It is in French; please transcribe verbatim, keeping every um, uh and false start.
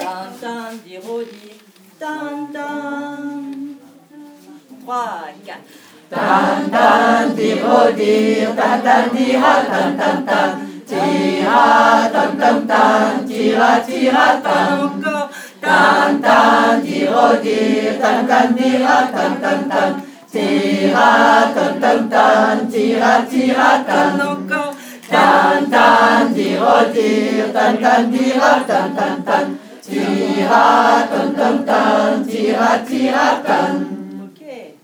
tan tan dirodi, tan tan. Trois, quatre. Tan tan dirodi, tan tan dira, tan tan tan. Tira, tan tan tan, tira, tira, tan. Encore. Tan tan dirodi, tan tan dira, tan tan tan. Tira, tan tan tan, tira, tira, tan. Encore. Tan tan dirodi, tan tan dira, tan tan tan. Tira, tan tan tan, tira, tira, tan.